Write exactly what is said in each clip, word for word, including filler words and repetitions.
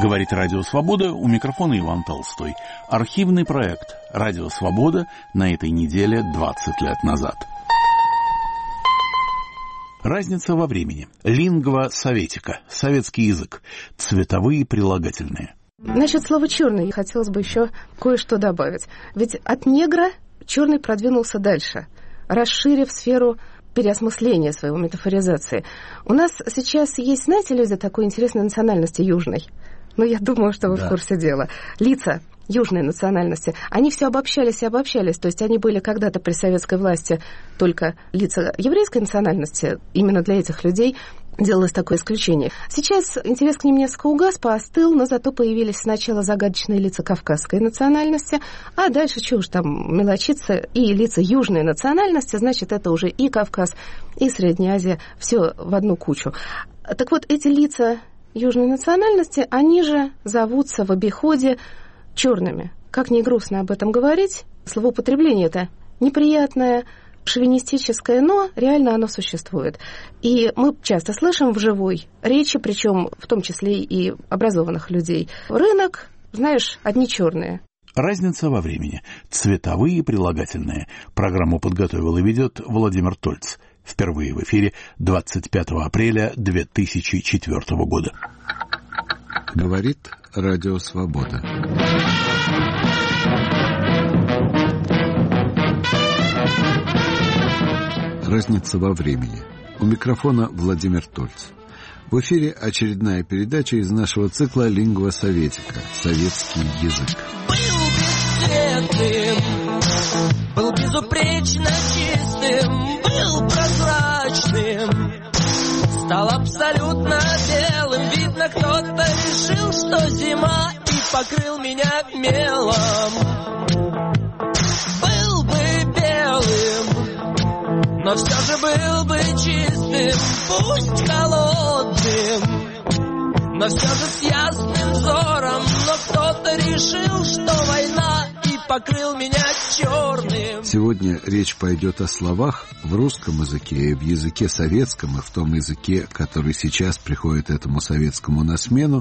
Говорит Радио Свобода, у микрофона Иван Толстой. Архивный проект Радио Свобода на этой неделе двадцать лет назад. Разница во времени. Лингва советика. Советский язык. Цветовые прилагательные. Насчет слова «черный» хотелось бы еще кое-что добавить. Ведь от негра черный продвинулся дальше, расширив сферу переосмысления своей метафоризации. У нас сейчас есть, знаете, люди такой интересной национальности южной. Ну, я думаю, что вы да. в курсе дела. Лица южной национальности, они все обобщались и обобщались. То есть они были когда-то при советской власти только лица еврейской национальности. Именно для этих людей делалось такое исключение. Сейчас интерес к ним несколько угас, поостыл, но зато появились сначала загадочные лица кавказской национальности, а дальше, чего уж там мелочиться, и лица южной национальности, значит, это уже и Кавказ, и Средняя Азия, все в одну кучу. Так вот, эти лица южной национальности, они же зовутся в обиходе черными. Как ни грустно об этом говорить, словоупотребление это неприятное, шовинистическое, но реально оно существует. И мы часто слышим в живой речи, причем в том числе и образованных людей: рынок, знаешь, одни черные. Разница во времени. Цветовые прилагательные. Программу подготовил и ведет Владимир Тольц. Впервые в эфире двадцать пятого апреля две тысячи четвёртого года. Говорит Радио Свобода. Разница во времени. У микрофона Владимир Тольц. В эфире очередная передача из нашего цикла «Лингва советика» – советский язык. Был бесцветным, был безупречно чистым, был прозрачным, стал абсолютно белым. Видно, кто-то решил, что зима, и покрыл меня мелом. Был бы белым, но все же был бы чистым, пусть холодным, но все же с ясным взором. Но кто-то решил, что война, и покрыл меня черным. Сегодня речь пойдет о словах в русском языке и в языке советском, и в том языке, который сейчас приходит этому советскому на смену,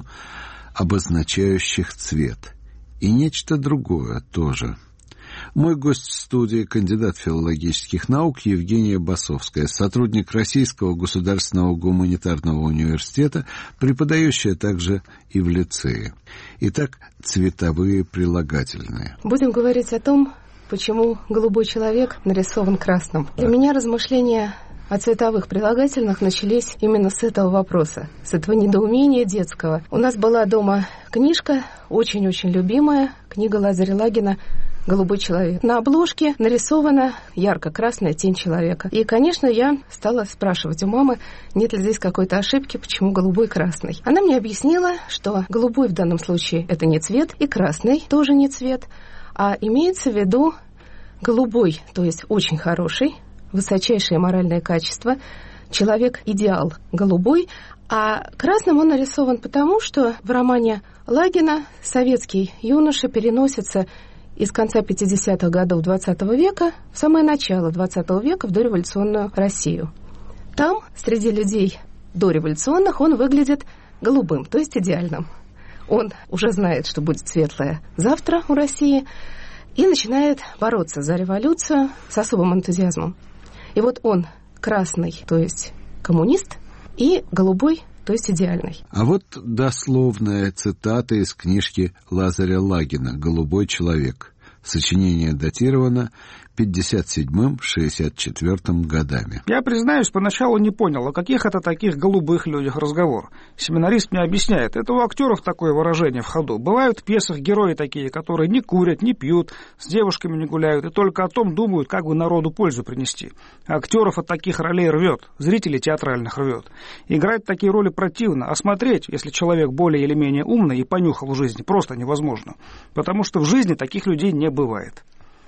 обозначающих цвет. И нечто другое тоже. Мой гость в студии — кандидат филологических наук Евгения Басовская, сотрудник Российского государственного гуманитарного университета, преподающая также и в лицее. Итак, цветовые прилагательные. Будем говорить о том, почему голубой человек нарисован красным. Для меня размышления о цветовых прилагательных начались именно с этого вопроса, с этого недоумения детского. У нас была дома книжка, очень-очень любимая, книга Лазаря Лагина «Голубой человек». На обложке нарисована ярко-красная тень человека. И, конечно, я стала спрашивать у мамы, нет ли здесь какой-то ошибки, почему голубой красный. Она мне объяснила, что голубой в данном случае это не цвет, и красный тоже не цвет, а имеется в виду голубой, то есть очень хороший, высочайшее моральное качество, человек-идеал голубой, а красным он нарисован потому, что в романе Лагина советский юноша переносится из конца пятидесятых годов двадцатого века в самое начало двадцатого века в дореволюционную Россию. Там, среди людей дореволюционных, он выглядит голубым, то есть идеальным. Он уже знает, что будет светлое завтра у России, и начинает бороться за революцию с особым энтузиазмом. И вот он красный, то есть коммунист, и голубой, то есть идеальный. А вот дословная цитата из книжки Лазаря Лагина «Голубой человек». Сочинение датировано пятьдесят седьмым — шестьдесят четвёртым годами. Я, признаюсь, поначалу не понял, о каких это таких голубых людях разговор. Семинарист мне объясняет, это у актеров такое выражение в ходу. Бывают в пьесах герои такие, которые не курят, не пьют, с девушками не гуляют и только о том думают, как бы народу пользу принести. Актеров от таких ролей рвет, зрителей театральных рвет. Играть такие роли противно, а смотреть, если человек более или менее умный и понюхал в жизни, просто невозможно. Потому что в жизни таких людей не бывает.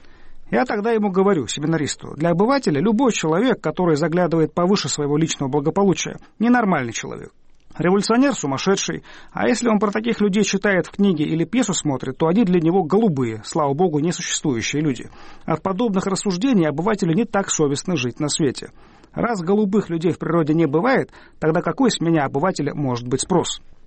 Я тогда ему говорю, семинаристу, для обывателя любой человек, который заглядывает повыше своего личного благополучия, ненормальный человек. Революционер сумасшедший, а если он про таких людей читает в книге или пьесу смотрит, то они для него голубые, слава богу, несуществующие люди. От подобных рассуждений обывателю не так совестно жить на свете. Раз голубых людей в природе не бывает, тогда какой с меня, обывателя, может быть спрос?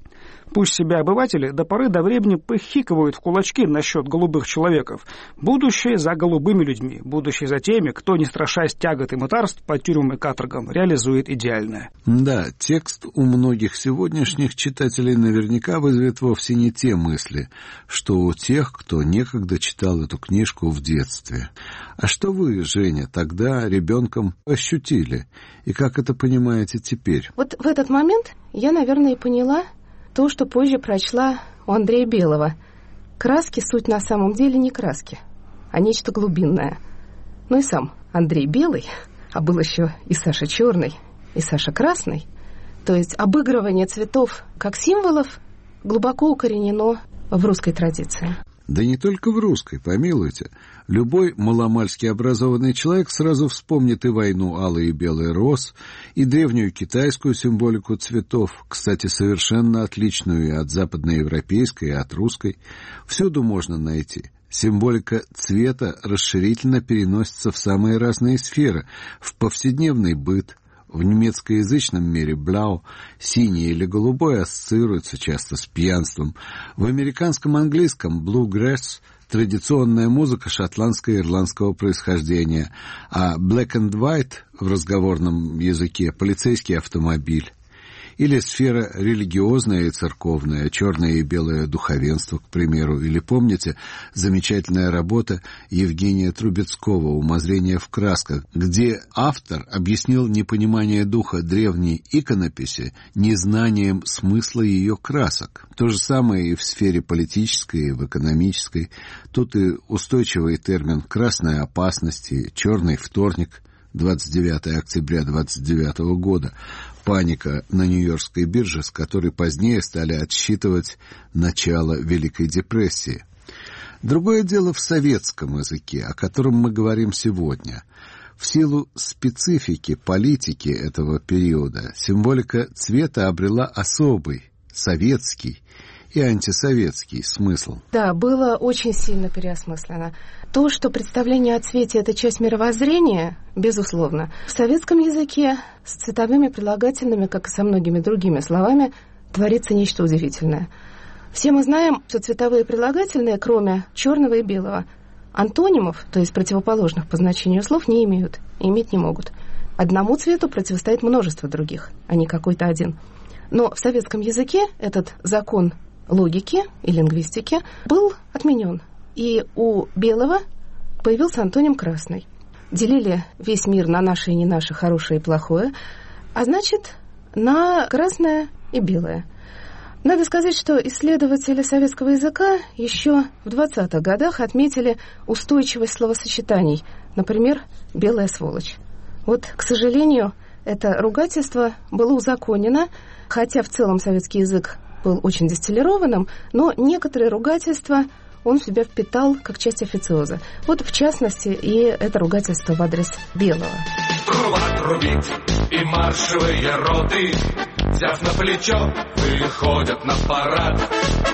Пусть себе обыватели до поры до времени похикивают в кулачки насчет голубых человеков. Будущее за голубыми людьми, будущее за теми, кто, не страшась тягот и мытарств по тюрьмам и каторгам, реализует идеальное. Да, текст у многих сегодняшних читателей наверняка вызовет вовсе не те мысли, что у тех, кто некогда читал эту книжку в детстве. А что вы, Женя, тогда ребенком ощутили? И как это понимаете теперь? Вот в этот момент я, наверное, и поняла то, что позже прочла у Андрея Белого. Краски суть на самом деле не краски, а нечто глубинное. Ну и сам Андрей Белый, а был еще и Саша Черный, и Саша Красный, то есть обыгрывание цветов как символов глубоко укоренено в русской традиции. Да не только в русской, помилуйте. Любой маломальски образованный человек сразу вспомнит и войну алой и белой роз, и древнюю китайскую символику цветов, кстати, совершенно отличную и от западноевропейской, и от русской. Всюду можно найти. Символика цвета расширительно переносится в самые разные сферы, в повседневный быт. В немецкоязычном мире бlau, синий или голубой, ассоциируется часто с пьянством. В американском английском bluegrass – традиционная музыка шотландского и ирландского происхождения, а black and white в разговорном языке – полицейский автомобиль. Или сфера религиозная и церковная, черное и белое духовенство, к примеру. Или, помните, замечательная работа Евгения Трубецкого «Умозрение в красках», где автор объяснил непонимание духа древней иконописи незнанием смысла ее красок. То же самое и в сфере политической, и в экономической. Тут и устойчивый термин «красная опасность» и «черный вторник», двадцать девятого октября двадцать девятого года. Паника на Нью-Йоркской бирже, с которой позднее стали отсчитывать начало Великой депрессии. Другое дело в советском языке, о котором мы говорим сегодня. В силу специфики политики этого периода символика цвета обрела особый, советский и антисоветский смысл. Да, было очень сильно переосмыслено. То, что представление о цвете – это часть мировоззрения, безусловно. В советском языке с цветовыми прилагательными, как и со многими другими словами, творится нечто удивительное. Все мы знаем, что цветовые прилагательные, кроме черного и белого, антонимов, то есть противоположных по значению слов, не имеют и иметь не могут. Одному цвету противостоит множество других, а не какой-то один. Но в советском языке этот закон логики и лингвистики был отменен. И у белого появился антоним красный. Делили весь мир на наше и не наше, хорошее и плохое, а значит, на красное и белое. Надо сказать, что исследователи советского языка еще в двадцатых годах отметили устойчивость словосочетаний. Например, «белая сволочь». Вот, к сожалению, это ругательство было узаконено, хотя в целом советский язык был очень дистиллированным, но некоторые ругательства он в себя впитал как часть официоза. Вот, в частности, и это ругательство в адрес белого. Труба трубит, и маршевые роты, взяв на плечо, выходят на парад.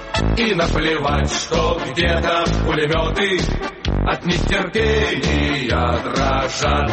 И наплевать, что где-то пулеметы от нетерпения дрожат.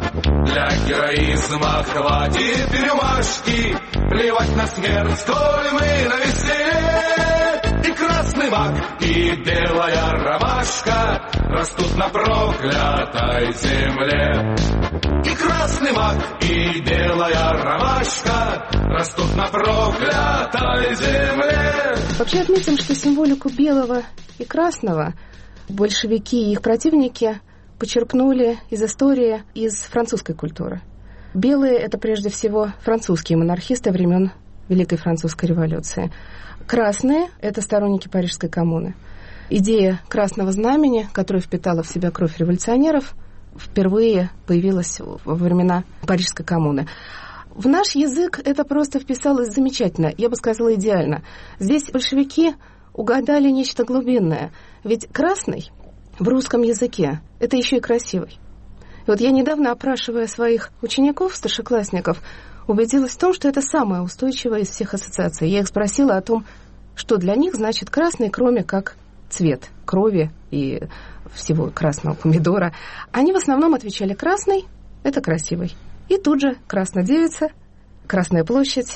Для героизма хватит рюмашки, плевать на смерть, сколь мы навеселе. И красный мак, и белая ромашка растут на проклятой земле. И красный мак, и белая ромашка растут на проклятой земле. Вообще отметим, что символику белого и красного большевики и их противники почерпнули из истории, из французской культуры. Белые – это прежде всего французские монархисты времен Великой Французской революции. Красные – это сторонники Парижской коммуны. Идея красного знамени, которая впитала в себя кровь революционеров, впервые появилась во времена Парижской коммуны. В наш язык это просто вписалось замечательно, я бы сказала, идеально. Здесь большевики угадали нечто глубинное. Ведь красный в русском языке – это еще и красивый. И вот я недавно, опрашивая своих учеников, старшеклассников, убедилась в том, что это самая устойчивая из всех ассоциаций. Я их спросила о том, что для них значит красный, кроме как цвет крови и всего красного помидора. Они в основном отвечали: красный – это красивый. И тут же Красная Девица, Красная площадь,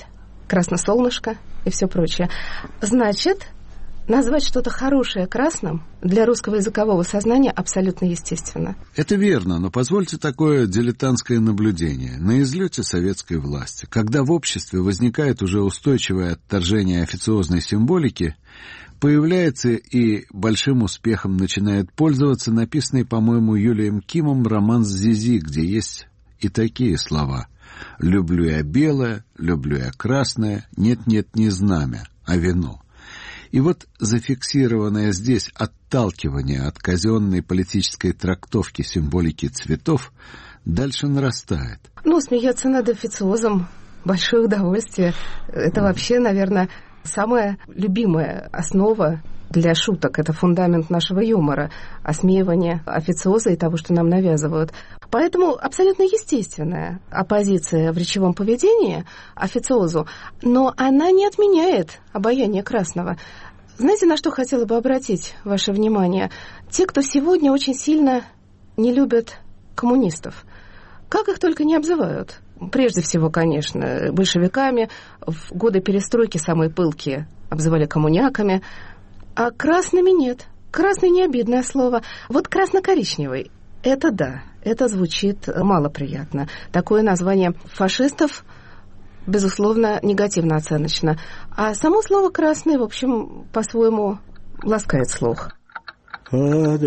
красносолнышко и все прочее. Значит, назвать что-то хорошее красным для русского языкового сознания абсолютно естественно. Это верно, но позвольте такое дилетантское наблюдение. На излете советской власти, когда в обществе возникает уже устойчивое отторжение официозной символики, появляется и большим успехом начинает пользоваться написанный, по-моему, Юлием Кимом роман «Зизи», где есть и такие слова: «Люблю я белое, люблю я красное, нет-нет, не знамя, а вино». И вот зафиксированное здесь отталкивание от казенной политической трактовки символики цветов дальше нарастает. Ну, смеяться над официозом — большое удовольствие. Это вообще, наверное, самая любимая основа для шуток. Это фундамент нашего юмора. Осмеивание официоза и того, что нам навязывают. Поэтому абсолютно естественная оппозиция в речевом поведении официозу, но она не отменяет обаяние красного. Знаете, на что хотела бы обратить ваше внимание? Те, кто сегодня очень сильно не любят коммунистов, как их только не обзывают. Прежде всего, конечно, большевиками. В годы перестройки самые пылкие обзывали коммуняками, а красными нет. Красный не обидное слово. Вот красно-коричневый — это да, это звучит малоприятно. Такое название фашистов, безусловно, негативно оценочно. А само слово «красный», в общем, по-своему ласкает слух. Под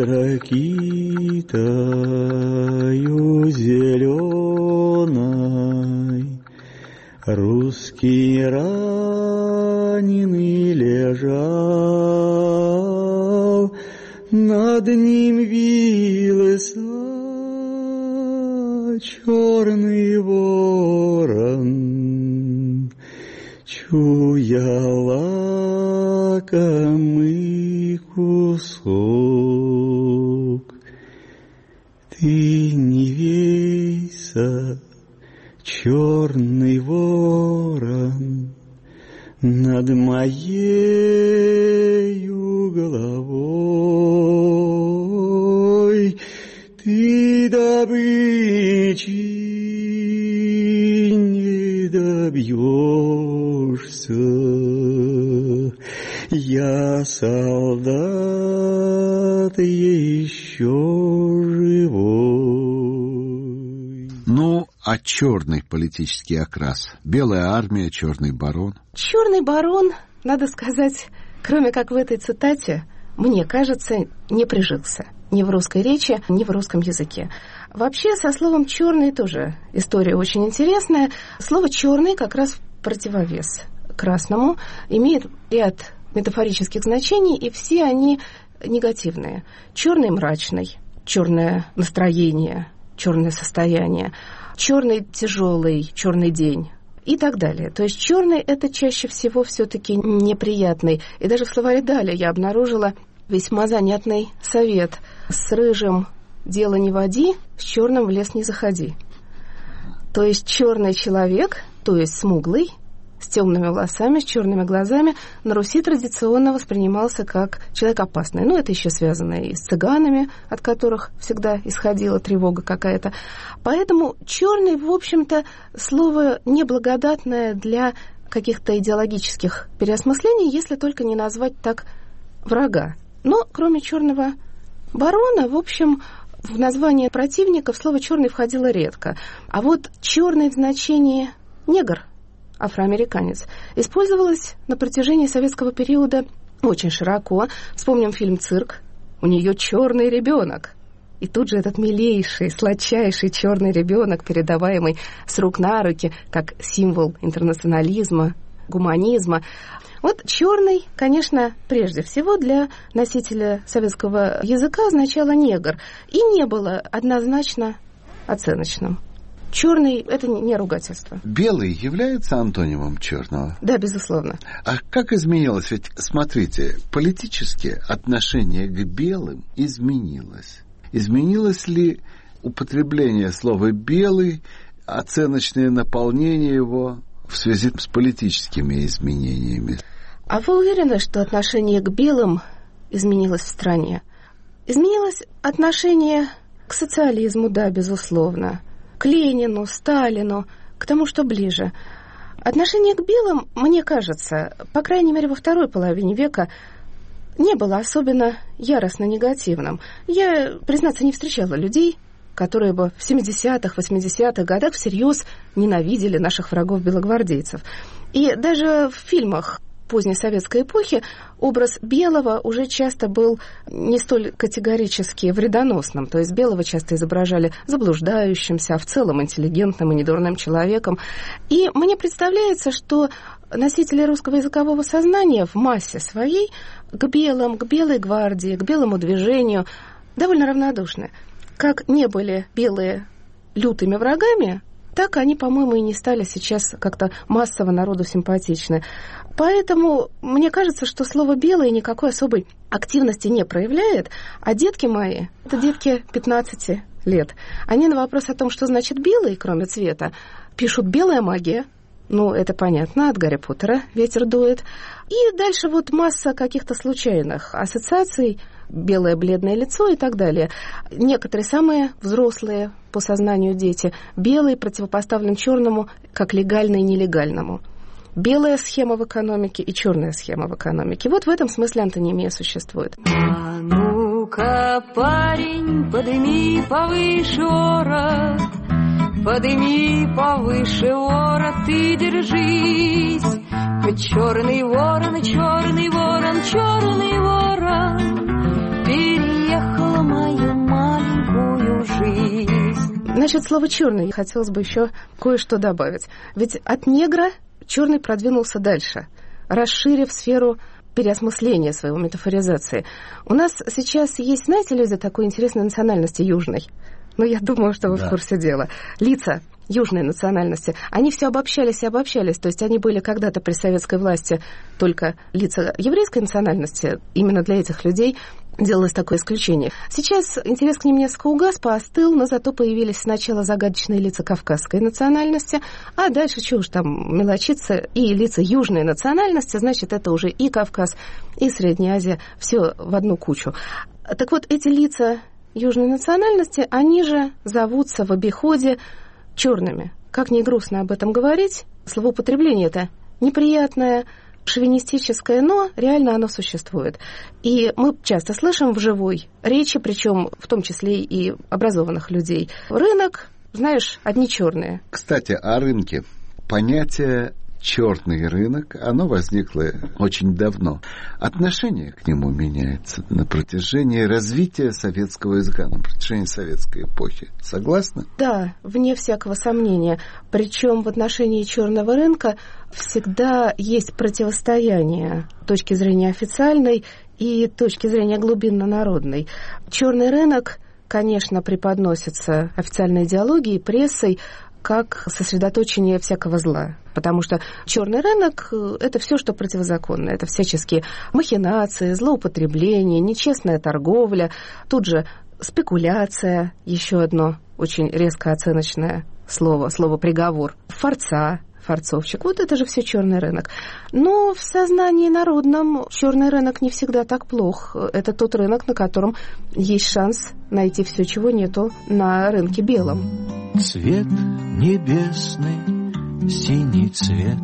ракитою зеленой русский раненый лежал, над ним вился черный ворон, чуя лакомый кусок. Ты не вейся, черный ворон, над моею головой. Ты добычи не добьешься, я солдат еще живой. Ну, а черный политический окрас? Белая армия, черный барон? Черный барон, надо сказать, кроме как в этой цитате, мне кажется, не прижился. Ни в русской речи, ни в русском языке. Вообще, со словом «черный» тоже история очень интересная. Слово «черный» как раз в противовес красному имеет ряд метафорических значений, и все они негативные. Черный — мрачный, черное настроение, черное состояние, черный — тяжелый, черный день и так далее. То есть черный — это чаще всего все-таки неприятный. И даже в словаре Даля я обнаружила весьма занятный совет: с рыжим дело не води, с черным в лес не заходи. То есть черный человек, то есть смуглый, с темными волосами, с черными глазами, на Руси традиционно воспринимался как человек опасный. Ну, это еще связано и с цыганами, от которых всегда исходила тревога какая-то. Поэтому черный, в общем-то, слово неблагодатное для каких-то идеологических переосмыслений, если только не назвать так врага. Но кроме черного барона, в общем, в название противников слово «черный» входило редко. А вот «черный» в значении «негр», афроамериканец, использовалось на протяжении советского периода очень широко. Вспомним фильм «Цирк». У нее черный ребенок. И тут же этот милейший, сладчайший черный ребенок, передаваемый с рук на руки, как символ интернационализма, гуманизма. Вот черный, конечно, прежде всего для носителя советского языка означало негр и не было однозначно оценочным. Черный — это не ругательство. Белый является антонимом черного? Да, безусловно. А как изменилось? Ведь, смотрите, политически отношение к белым изменилось. Изменилось ли употребление слова «белый», оценочное наполнение его в связи с политическими изменениями? А вы уверены, что отношение к белым изменилось в стране? Изменилось отношение к социализму, да, безусловно, к Ленину, Сталину, к тому, что ближе. Отношение к белым, мне кажется, по крайней мере, во второй половине века не было особенно яростно негативным. Я, признаться, не встречала людей, которые бы в семидесятых, восьмидесятых годах всерьез ненавидели наших врагов-белогвардейцев. И даже в фильмах поздней советской эпохи образ белого уже часто был не столь категорически вредоносным. То есть белого часто изображали заблуждающимся, а в целом интеллигентным и недурным человеком. И мне представляется, что носители русского языкового сознания в массе своей к белым, к белой гвардии, к белому движению довольно равнодушны. Как не были белые лютыми врагами, так они, по-моему, и не стали сейчас как-то массово народу симпатичны. Поэтому мне кажется, что слово «белый» никакой особой активности не проявляет, а детки мои, это детки пятнадцати лет, они на вопрос о том, что значит «белый», кроме цвета, пишут «белая магия». Ну, это понятно, от Гарри Поттера ветер дует. И дальше вот масса каких-то случайных ассоциаций, белое бледное лицо и так далее. Некоторые самые взрослые по сознанию дети, белый противопоставлен черному как легальный нелегальному. Белая схема в экономике и черная схема в экономике. Вот в этом смысле антонимия существует. А ну-ка, парень, подними повыше ворот, подними повыше ворот и держись. Черный ворон, черный ворон, черный ворон переехал мою маленькую жизнь. Насчет слова «черный» хотелось бы еще кое-что добавить. Ведь от негра черный продвинулся дальше, расширив сферу переосмысления своего метафоризации. У нас сейчас есть, знаете, люди такой интересной национальности южной. Ну, я думаю, что вы да. в курсе дела. Лица южной национальности, они все обобщались и обобщались. То есть они были когда-то при советской власти только лица еврейской национальности. Именно для этих людей делалось такое исключение. Сейчас интерес к ним несколько угас, поостыл, но зато появились сначала загадочные лица кавказской национальности, а дальше, чего уж там мелочиться, и лица южной национальности, значит, это уже и Кавказ, и Средняя Азия, все в одну кучу. Так вот, эти лица южной национальности, они же зовутся в обиходе черными. Как ни грустно об этом говорить, словоупотребление это неприятное, шовинистическое, но реально оно существует. И мы часто слышим в живой речи, причем в том числе и образованных людей. Рынок, знаешь, одни черные. Кстати, о рынке. Понятие черный рынок, оно возникло очень давно. Отношение к нему меняется на протяжении развития советского языка, на протяжении советской эпохи. Согласны? Да, вне всякого сомнения. Причем в отношении черного рынка всегда есть противостояние точки зрения официальной и точки зрения глубинно-народной. Черный рынок, конечно, преподносится официальной идеологией, прессой, как сосредоточение всякого зла. Потому что черный рынок – это все, что противозаконно. Это всяческие махинации, злоупотребления, нечестная торговля. Тут же спекуляция, еще одно очень резко оценочное слово, слово «приговор», форца, форцовщик. Вот это же все черный рынок. Но в сознании народном черный рынок не всегда так плох. Это тот рынок, на котором есть шанс найти все, чего нету на рынке белом. Цвет небесный, синий цвет,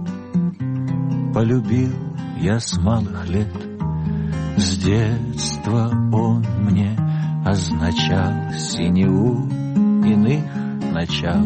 полюбил я с малых лет. С детства он мне означал синеву иных начал.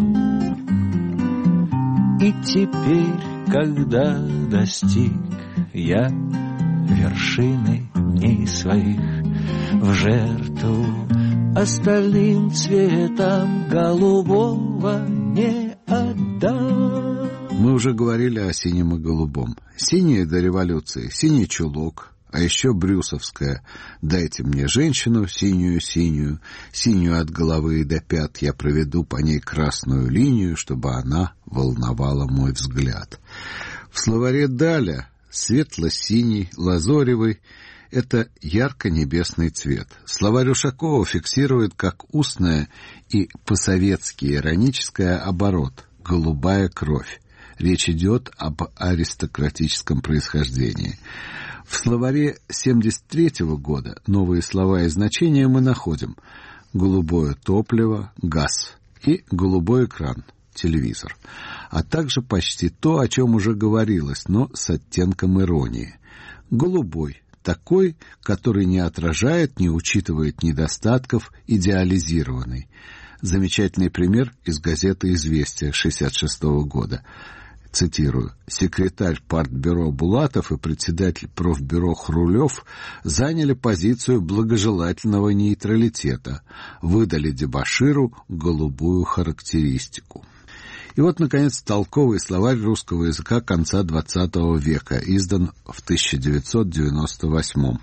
И теперь, когда достиг я вершины дней своих, в жертву остальным цветам голубого не отдам. Мы уже говорили о синем и голубом. Синее до революции, синий чулок, а еще брюсовская «Дайте мне женщину синюю-синюю, синюю от головы до пят, я проведу по ней красную линию, чтобы она волновала мой взгляд». В словаре Даля светло-синий, лазоревый — это ярко-небесный цвет. Словарь Ушакова фиксирует как устное и по-советски ироническое оборот — голубая кровь. Речь идет об аристократическом происхождении. В словаре семьдесят третьего года новые слова и значения мы находим: голубое топливо, газ, и голубой экран, телевизор, а также почти то, о чем уже говорилось, но с оттенком иронии. Голубой, такой, который не отражает, не учитывает недостатков, идеализированный. Замечательный пример из газеты «Известия» шестьдесят шестого года. Цитирую. «Секретарь партбюро Булатов и председатель профбюро Хрулев заняли позицию благожелательного нейтралитета, выдали дебоширу голубую характеристику». И вот, наконец, толковый словарь русского языка конца двадцатого века, издан в тысяча девятьсот девяносто восьмом.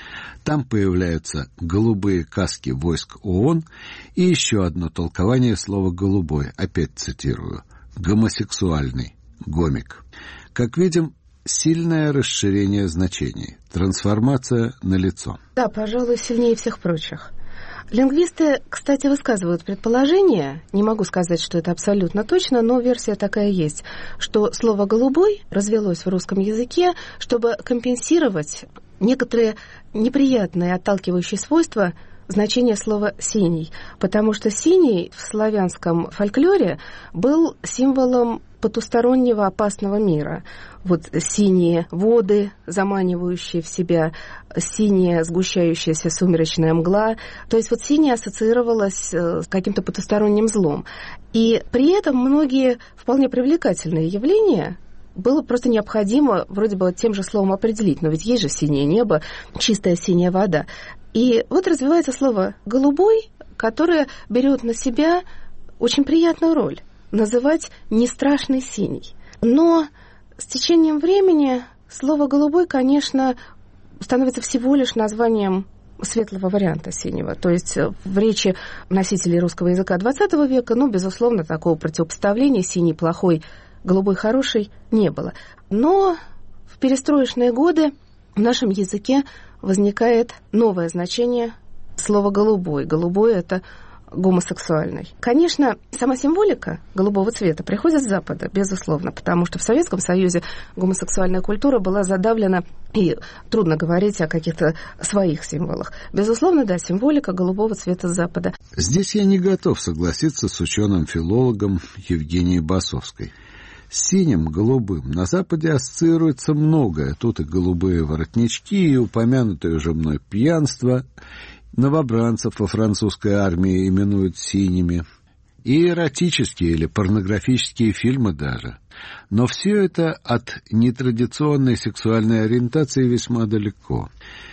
Там появляются голубые каски войск ООН и еще одно толкование слова «голубой», опять цитирую, «гомосексуальный», гомик. Как видим, сильное расширение значений, трансформация налицо. Да, пожалуй, сильнее всех прочих. Лингвисты, кстати, высказывают предположение, не могу сказать, что это абсолютно точно, но версия такая есть, что слово «голубой» развелось в русском языке, чтобы компенсировать некоторые неприятные отталкивающие свойства значения слова «синий», потому что синий в славянском фольклоре был символом потустороннего опасного мира. Вот синие воды, заманивающие в себя, синяя сгущающаяся сумеречная мгла. То есть вот синее ассоциировалось с каким-то потусторонним злом. И при этом многие вполне привлекательные явления было просто необходимо вроде бы тем же словом определить. Но ведь есть же синее небо, чистая синяя вода. И вот развивается слово «голубой», которое берет на себя очень приятную роль называть «не страшный синий». Но с течением времени слово «голубой», конечно, становится всего лишь названием светлого варианта синего. То есть в речи носителей русского языка двадцатого века, ну, безусловно, такого противопоставления синий плохой, голубой хороший не было. Но в перестроечные годы в нашем языке возникает новое значение слова «голубой». Голубой – это гомосексуальный. Конечно, сама символика голубого цвета приходит с Запада, безусловно, потому что в Советском Союзе гомосексуальная культура была задавлена, и трудно говорить о каких-то своих символах. Безусловно, да, символика голубого цвета с Запада. Здесь я не готов согласиться с ученым-филологом Евгенией Басовской. С синим, голубым на Западе ассоциируется многое. Тут и голубые воротнички, и упомянутое уже мной пьянство. Новобранцев во французской армии именуют синими. И эротические или порнографические фильмы даже. Но все это от нетрадиционной сексуальной ориентации весьма далеко.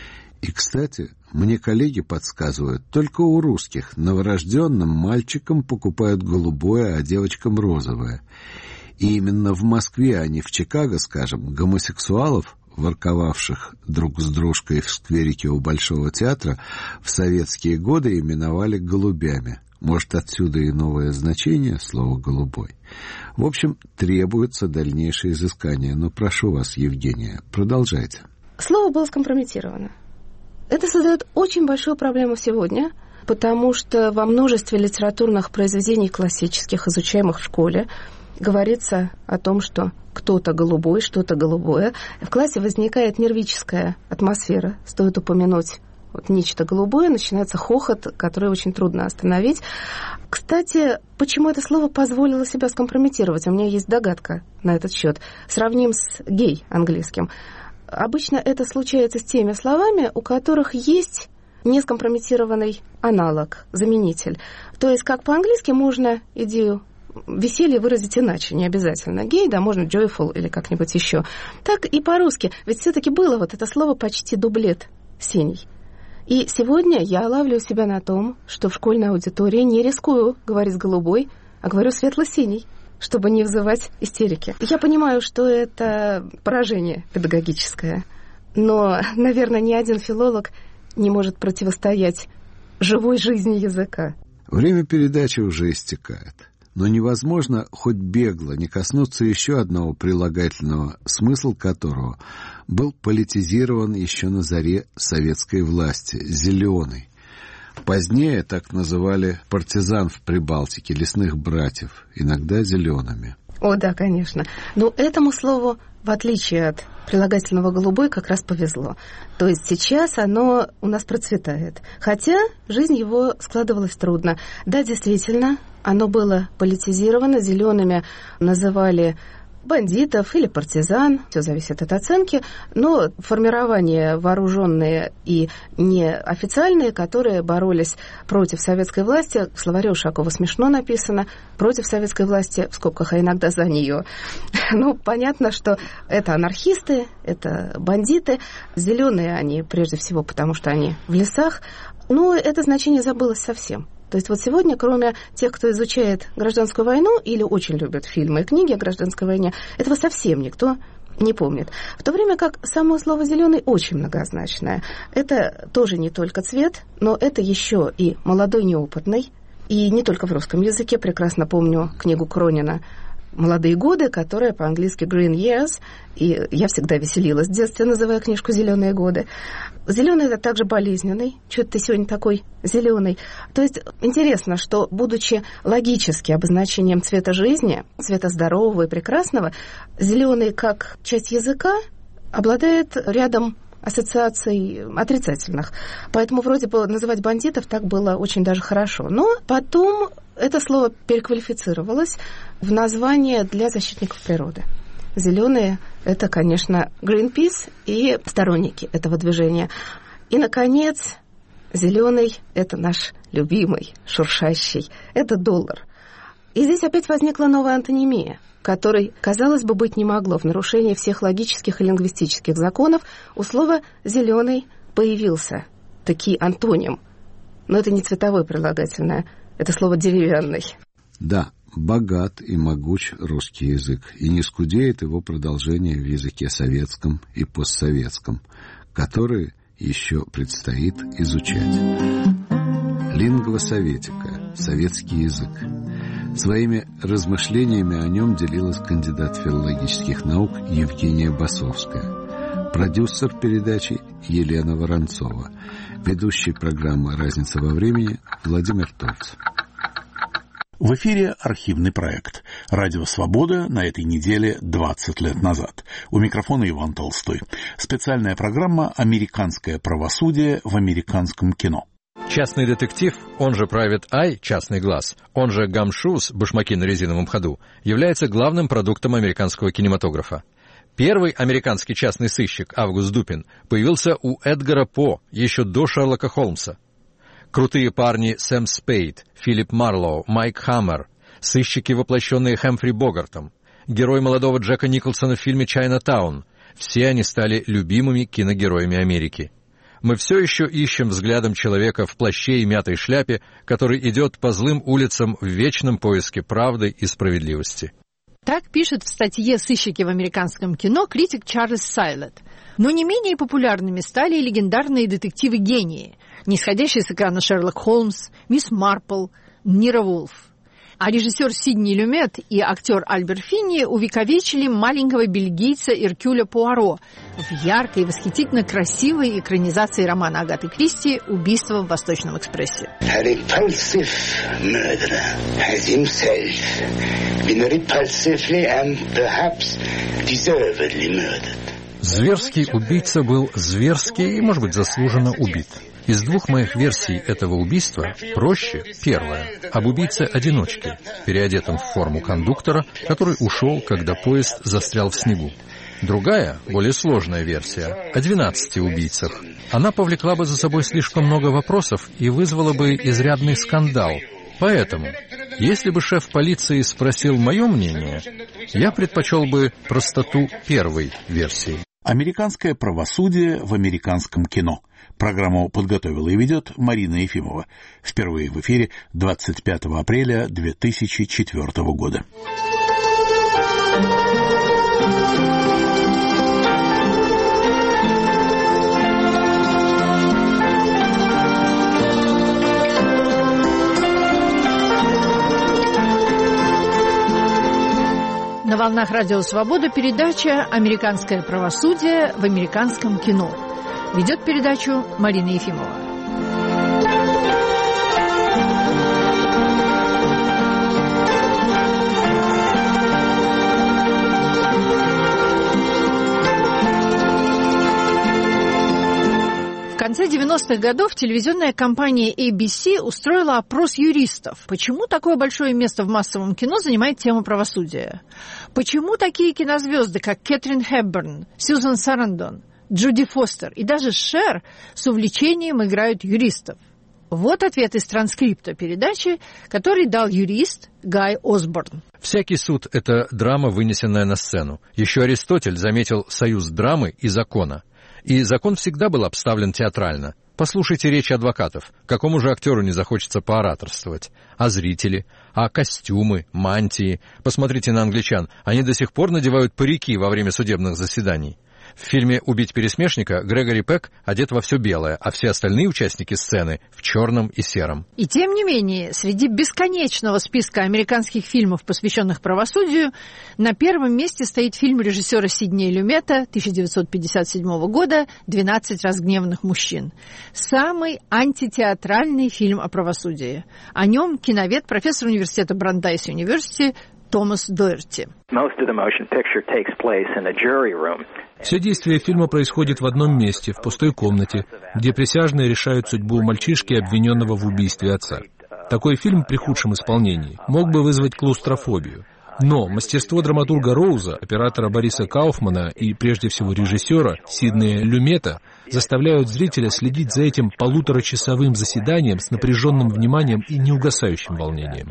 И, кстати, мне коллеги подсказывают, только у русских новорожденным мальчикам покупают голубое, а девочкам розовое. И именно в Москве, а не в Чикаго, скажем, гомосексуалов, ворковавших друг с дружкой в скверике у Большого театра, в советские годы именовали голубями. Может, отсюда и новое значение слова «голубой». В общем, требуется дальнейшее изыскание. Но прошу вас, Евгения, продолжайте. Слово было скомпрометировано. Это создает очень большую проблему сегодня, потому что во множестве литературных произведений классических, изучаемых в школе, говорится о том, что кто-то голубой, что-то голубое. В классе возникает нервическая атмосфера. Стоит упомянуть вот нечто голубое, начинается хохот, который очень трудно остановить. Кстати, почему это слово позволило себя скомпрометировать? У меня есть догадка на этот счет. Сравним с гей английским. Обычно это случается с теми словами, у которых есть нескомпрометированный аналог, заменитель. То есть, как по-английски можно идею веселье выразить иначе, не обязательно гей, да, можно joyful или как-нибудь еще. Так и по-русски. Ведь все-таки было вот это слово почти дублет «синий». И сегодня я ловлю себя на том, что в школьной аудитории не рискую говорить «голубой», а говорю «светло-синий», чтобы не вызывать истерики. Я понимаю, что это поражение педагогическое, но, наверное, ни один филолог не может противостоять живой жизни языка. Время передачи уже истекает. Но невозможно хоть бегло не коснуться еще одного прилагательного, смысл которого был политизирован еще на заре советской власти – «зеленый». Позднее так называли партизан в Прибалтике, лесных братьев, иногда зелеными. О, да, конечно. Но этому слову, в отличие от прилагательного «голубой» как раз повезло. То есть сейчас оно у нас процветает. Хотя жизнь его складывалась трудно. Да, действительно, оно было политизировано. Зелеными называли бандитов или партизан, все зависит от оценки, но формирования вооруженные и неофициальные, которые боролись против советской власти, в словаре Ушакова смешно написано, против советской власти, в скобках, а иногда за нее. Ну, понятно, что это анархисты, это бандиты, зеленые они прежде всего, потому что они в лесах, но это значение забылось совсем. То есть вот сегодня, кроме тех, кто изучает гражданскую войну или очень любит фильмы и книги о гражданской войне, этого совсем никто не помнит. В то время как само слово «зеленый» очень многозначное. Это тоже не только цвет, но это еще и молодой, неопытный. И не только в русском языке. Прекрасно помню книгу Кронина «Молодые годы», которая по-английски «Green Years», и я всегда веселилась в детстве, называя книжку «Зеленые годы». Зеленый — это также болезненный. Чего ты сегодня такой зеленый? То есть интересно, что, будучи логически обозначением цвета жизни, цвета здорового и прекрасного, зеленый как часть языка обладает рядом ассоциаций отрицательных. Поэтому вроде бы называть бандитов так было очень даже хорошо. Но потом это слово переквалифицировалось в название для защитников природы. Зеленые — это, конечно, Greenpeace и сторонники этого движения. И, наконец, зеленый — это наш любимый, шуршащий, это доллар. И здесь опять возникла новая антонимия, которой, казалось бы, быть не могло. В нарушении всех логических и лингвистических законов у слова «зеленый» появился таки антоним. Но это не цветовое прилагательное, это слово «деревянный». Да, богат и могуч русский язык, и не скудеет его продолжение в языке советском и постсоветском, которые еще предстоит изучать. Лингвосоветика, советский язык. Своими размышлениями о нем делилась кандидат филологических наук Евгения Басовская, продюсер передачи Елена Воронцова, ведущий программы «Разница во времени» Владимир Тольц. В эфире архивный проект «Радио Свобода» на этой неделе двадцать лет назад. У микрофона Иван Толстой. Специальная программа «Американское правосудие в американском кино». Частный детектив, он же Private Eye, частный глаз, он же гамшус, башмаки на резиновом ходу, является главным продуктом американского кинематографа. Первый американский частный сыщик, Август Дупин, появился у Эдгара По еще до Шерлока Холмса. Крутые парни Сэм Спейд, Филипп Марлоу, Майк Хаммер, сыщики, воплощенные Хэмфри Богартом, герой молодого Джека Николсона в фильме «Чайнатаун», все они стали любимыми киногероями Америки. Мы все еще ищем взглядом человека в плаще и мятой шляпе, который идет по злым улицам в вечном поиске правды и справедливости. Так пишет в статье «Сыщики в американском кино» критик Чарльз Сайлет. Но не менее популярными стали и легендарные детективы-гении, нисходящие с экрана Шерлок Холмс, мисс Марпл, Нира Вулф. А режиссер Сидни Люмет и актер Альберт Финни увековечили маленького бельгийца Эркюля Пуаро в яркой и восхитительно красивой экранизации романа Агаты Кристи «Убийство в Восточном экспрессе». Зверский убийца был зверски и, может быть, заслуженно убит. Из двух моих версий этого убийства проще первая, об убийце-одиночке, переодетом в форму кондуктора, который ушел, когда поезд застрял в снегу. Другая, более сложная версия, о двенадцати убийцах. Она повлекла бы за собой слишком много вопросов и вызвала бы изрядный скандал. Поэтому, если бы шеф полиции спросил мое мнение, я предпочел бы простоту первой версии. Американское правосудие в американском кино. Программу подготовила и ведет Марина Ефимова. Впервые в эфире двадцать пятого апреля две тысячи четвёртого года. На волнах Радио Свобода передача «Американское правосудие в американском кино». Ведет передачу Марина Ефимова. девяностых годов телевизионная компания эй би си устроила опрос юристов. Почему такое большое место в массовом кино занимает тема правосудия? Почему такие кинозвезды, как Кэтрин Хепберн, Сьюзан Сарандон, Джуди Фостер и даже Шер с увлечением играют юристов? Вот ответ из транскрипта передачи, который дал юрист Гай Осборн. Всякий суд – это драма, вынесенная на сцену. Еще Аристотель заметил союз драмы и закона. И закон всегда был обставлен театрально. Послушайте речи адвокатов. Какому же актеру не захочется поораторствовать? А зрители? А костюмы, мантии? Посмотрите на англичан. Они до сих пор надевают парики во время судебных заседаний. В фильме «Убить пересмешника» Грегори Пек одет во все белое, а все остальные участники сцены в черном и сером. И тем не менее, среди бесконечного списка американских фильмов, посвященных правосудию, на первом месте стоит фильм режиссера Сиднея Люмета тысяча девятьсот пятьдесят седьмого года «двенадцать разгневанных мужчин». Самый антитеатральный фильм о правосудии. О нем киновед, профессор университета Брандайс Юниверсити Томас Доерти. Все действие фильма происходит в одном месте, в пустой комнате, где присяжные решают судьбу мальчишки, обвиненного в убийстве отца. Такой фильм при худшем исполнении мог бы вызвать клаустрофобию. Но мастерство драматурга Роуза, оператора Бориса Кауфмана и, прежде всего, режиссера Сиднея Люмета заставляют зрителя следить за этим полуторачасовым заседанием с напряженным вниманием и неугасающим волнением.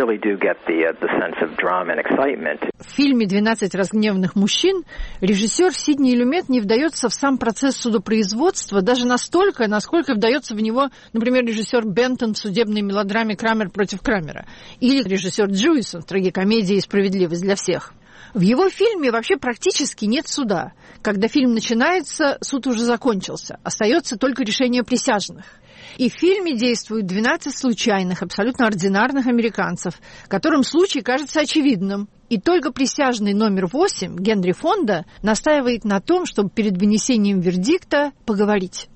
В фильме «двенадцать разгневанных мужчин» режиссер Сидней Люмет не вдается в сам процесс судопроизводства даже настолько, насколько вдается в него, например, режиссер Бентон в судебной мелодраме «Крамер против Крамера» или режиссер Джуисон в трагикомедии «Справедливость для всех». В его фильме вообще практически нет суда. Когда фильм начинается, суд уже закончился. Остается только решение присяжных. И в фильме действуют двенадцать случайных, абсолютно ординарных американцев, которым случай кажется очевидным. И только присяжный номер восемь, Генри Фонда, настаивает на том, чтобы перед вынесением вердикта поговорить.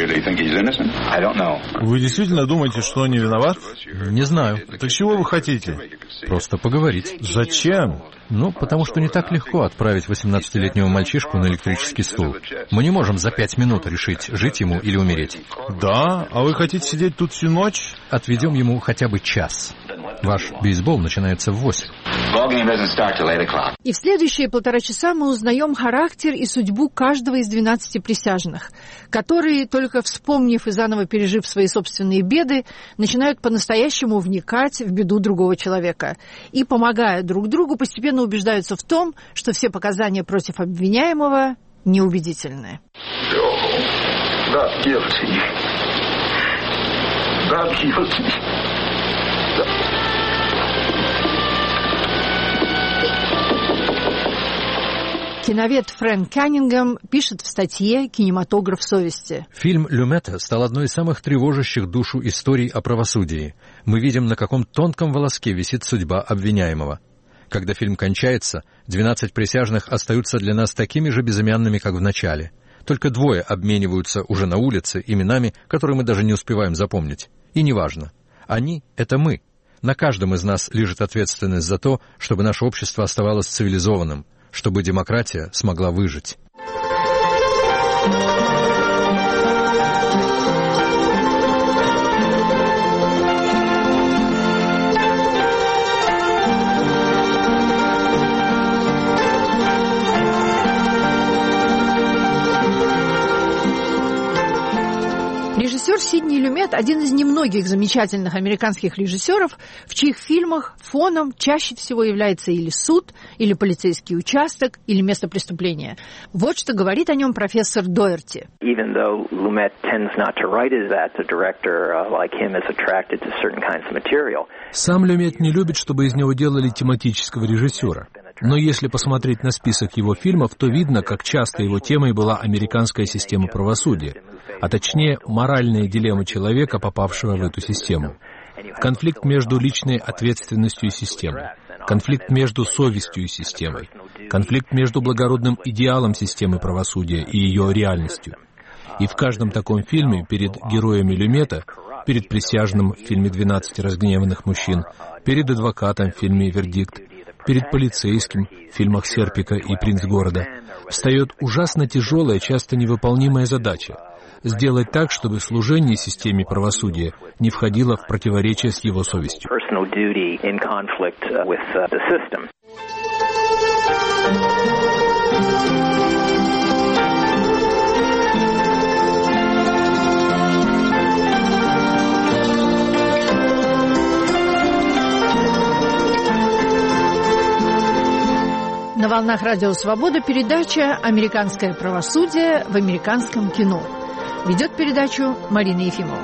Вы действительно думаете, что он не виноват? Не знаю. Так чего вы хотите? Просто поговорить. Зачем? Ну, потому что не так легко отправить восемнадцатилетнего мальчишку на электрический стул. Мы не можем за пять минут решить, жить ему или умереть. Да? А вы хотите сидеть тут всю ночь? Отведем ему хотя бы час. Ваш бейсбол начинается в восемь. И в следующие полтора часа мы узнаем характер и судьбу каждого из двенадцати присяжных, которые, только вспомнив и заново пережив свои собственные беды, начинают по-настоящему вникать в беду другого человека и, помогая друг другу, постепенно убеждаются в том, что все показания против обвиняемого неубедительны. Киновед Фрэнк Каннингем пишет в статье «Кинематограф совести». Фильм Люмета стал одной из самых тревожащих душу историй о правосудии. Мы видим, на каком тонком волоске висит судьба обвиняемого. Когда фильм кончается, двенадцать присяжных остаются для нас такими же безымянными, как в начале. Только двое обмениваются уже на улице именами, которые мы даже не успеваем запомнить. И неважно. Они — это мы. На каждом из нас лежит ответственность за то, чтобы наше общество оставалось цивилизованным, чтобы демократия смогла выжить. Режиссер Сидней Люмет – один из немногих замечательных американских режиссеров, в чьих фильмах фоном чаще всего является или суд, или полицейский участок, или место преступления. Вот что говорит о нем профессор Доерти. Сам Люмет не любит, чтобы из него делали тематического режиссера. Но если посмотреть на список его фильмов, то видно, как часто его темой была американская система правосудия, а точнее моральная дилемма человека, попавшего в эту систему. Конфликт между личной ответственностью и системой, конфликт между совестью и системой, конфликт между благородным идеалом системы правосудия и ее реальностью. И в каждом таком фильме перед героями Люмета, перед присяжным в фильме «двенадцать разгневанных мужчин», перед адвокатом в фильме «Вердикт», перед полицейским в фильмах Серпика и «Принц города» встает ужасно тяжелая, часто невыполнимая задача — сделать так, чтобы служение системе правосудия не входило в противоречие с его совестью. На волнах Радио Свобода передача «Американское правосудие в американском кино». Ведет передачу Марина Ефимова.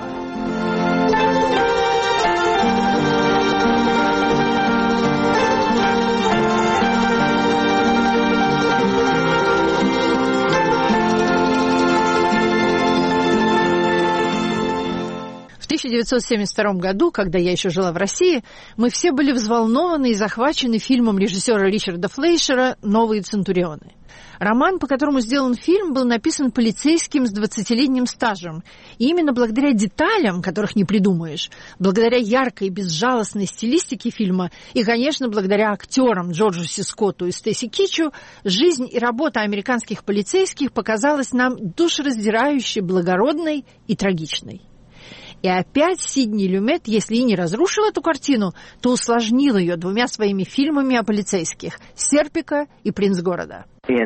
В тысяча девятьсот семьдесят втором году, когда я еще жила в России, мы все были взволнованы и захвачены фильмом режиссера Ричарда Флейшера «Новые Центурионы». Роман, по которому сделан фильм, был написан полицейским с двадцатилетним стажем. И именно благодаря деталям, которых не придумаешь, благодаря яркой, безжалостной стилистике фильма и, конечно, благодаря актерам Джорджу Си Скотту и Стейси Китчу, жизнь и работа американских полицейских показалась нам душераздирающе благородной и трагичной. И опять Сидни Люмет, если и не разрушил эту картину, то усложнил ее двумя своими фильмами о полицейских «Серпика» и «Принц города».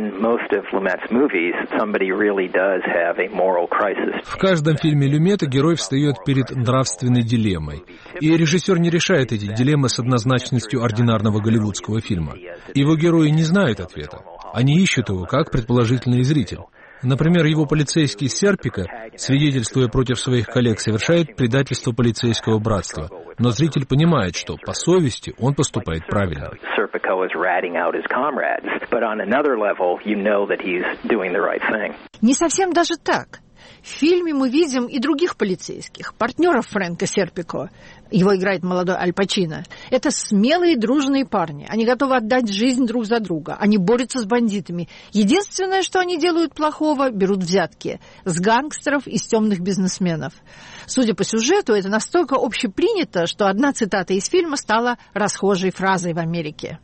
В каждом фильме Люмета герой встает перед нравственной дилеммой. И режиссер не решает эти дилеммы с однозначностью ординарного голливудского фильма. Его герои не знают ответа. Они ищут его, как предположительный зритель. Например, его полицейский Серпика, свидетельствуя против своих коллег, совершает предательство полицейского братства. Но зритель понимает, что по совести он поступает правильно. Не совсем даже так. В фильме мы видим и других полицейских, партнеров Фрэнка Серпико. Его играет молодой Аль Пачино. Это смелые, дружные парни. Они готовы отдать жизнь друг за друга. Они борются с бандитами. Единственное, что они делают плохого, берут взятки. С гангстеров и с темных бизнесменов. Судя по сюжету, это настолько общепринято, что одна цитата из фильма стала расхожей фразой в Америке.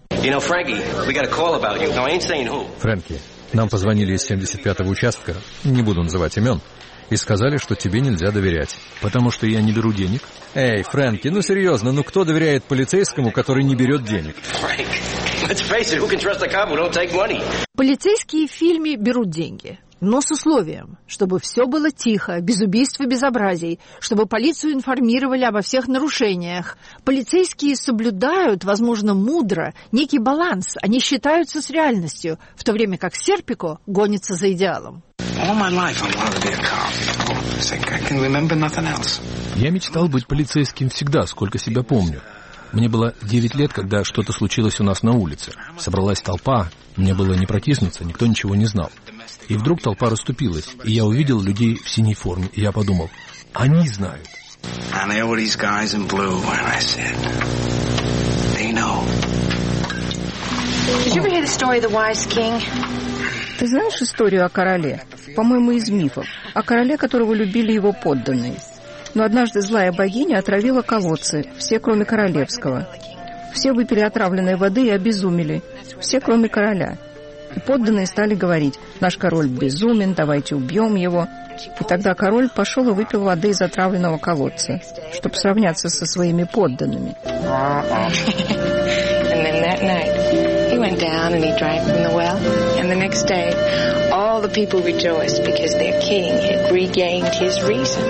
Фрэнки, нам позвонили из семьдесят пятого участка, не буду называть имен, и сказали, что тебе нельзя доверять. Потому что я не беру денег? Эй, Фрэнки, ну серьезно, ну кто доверяет полицейскому, который не берет денег? Полицейские в фильме берут деньги, но с условием, чтобы все было тихо, без убийств и безобразий, чтобы полицию информировали обо всех нарушениях. Полицейские соблюдают, возможно, мудро, некий баланс, они считаются с реальностью, в то время как Серпико гонится за идеалом. Я мечтал быть полицейским всегда, сколько себя помню. Мне было девять лет, когда что-то случилось у нас на улице. Собралась толпа, мне было не протиснуться, никто ничего не знал. И вдруг толпа расступилась, и я увидел людей в синей форме, и я подумал, они знают. Ты знаешь историю о короле? По-моему, из мифов. О короле, которого любили его подданные. Но однажды злая богиня отравила колодцы, все, кроме королевского. Все выпили отравленной воды и обезумели. Все, кроме короля. И подданные стали говорить: наш король безумен, давайте убьем его. И тогда король пошел и выпил воды из отравленного колодца, чтобы сравняться со своими подданными. He went down and he drank from the well, and the next day all the people rejoiced because their king had regained his reason.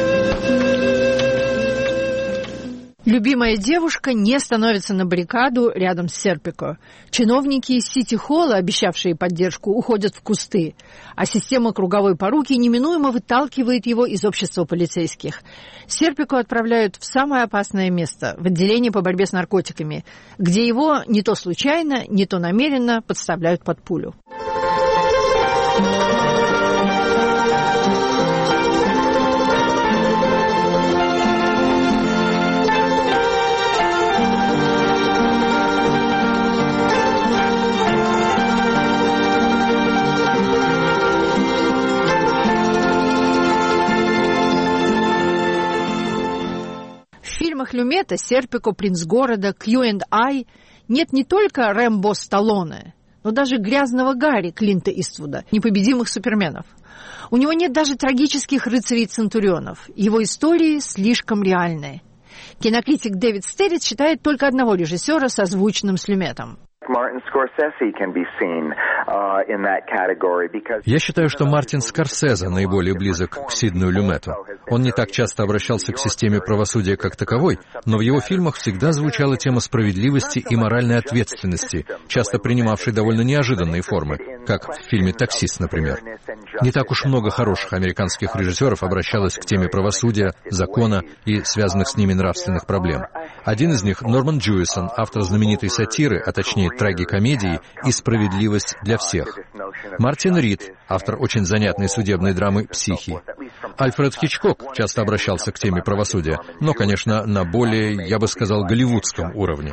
Любимая девушка не становится на баррикаду рядом с Серпико. Чиновники из Сити-холла, обещавшие поддержку, уходят в кусты, а система круговой поруки неминуемо выталкивает его из общества полицейских. Серпико отправляют в самое опасное место, в отделение по борьбе с наркотиками, где его не то случайно, не то намеренно подставляют под пулю. В фильмах Люмета «Серпико», «Принц города», «Кью энд Ай» Нет не только Рэмбо Сталлоне, но даже грязного Гарри Клинта Иствуда, непобедимых суперменов. У него нет даже трагических рыцарей-центурионов. Его истории слишком реальные. Кинокритик Дэвид Стеррит считает только одного режиссера созвучным с Люметом. Я считаю, что Мартин Скорсезе наиболее близок к Сиднею Люмету. Он не так часто обращался к системе правосудия как таковой, но в его фильмах всегда звучала тема справедливости и моральной ответственности, часто принимавшей довольно неожиданные формы, как в фильме «Таксист», например. Не так уж много хороших американских режиссеров обращалось к теме правосудия, закона и связанных с ними нравственных проблем. Один из них — Норман Джуэсон, автор знаменитой сатиры, а точнее трагикомедии «И справедливость для всех». Мартин Рид, автор очень занятной судебной драмы «Психи». Альфред Хичкок часто обращался к теме правосудия, но, конечно, на более, я бы сказал, голливудском уровне.